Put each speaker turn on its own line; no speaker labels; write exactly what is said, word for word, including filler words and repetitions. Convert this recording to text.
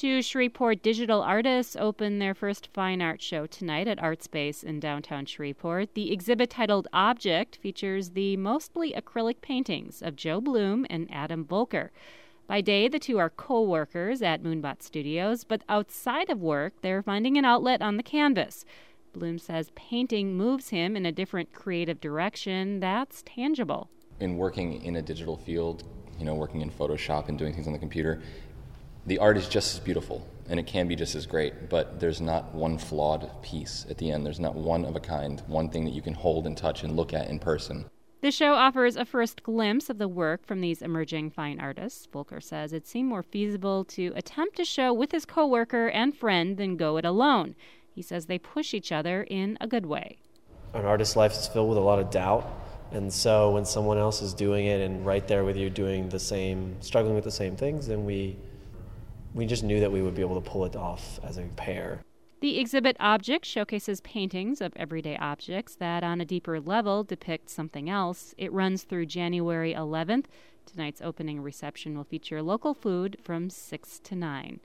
Two Shreveport digital artists open their first fine art show tonight at Artspace in downtown Shreveport. The exhibit, titled Object, features the mostly acrylic paintings of Joe Bloom and Adam Volker. By day, the two are co-workers at Moonbot Studios, but outside of work, they're finding an outlet on the canvas. Bloom says painting moves him in a different creative direction that's tangible.
In working in a digital field, you know, working in Photoshop and doing things on the computer, the art is just as beautiful, and it can be just as great, but there's not one flawed piece at the end. There's not one of a kind, one thing that you can hold and touch and look at in person.
The show offers a first glimpse of the work from these emerging fine artists. Volker says it seemed more feasible to attempt a show with his coworker and friend than go it alone. He says they push each other in a good way.
An artist's life is filled with a lot of doubt, and so when someone else is doing it and right there with you doing the same, struggling with the same things, then we we just knew that we would be able to pull it off as a pair.
The exhibit Object showcases paintings of everyday objects that on a deeper level depict something else. It runs through January eleventh. Tonight's opening reception will feature local food from six to nine.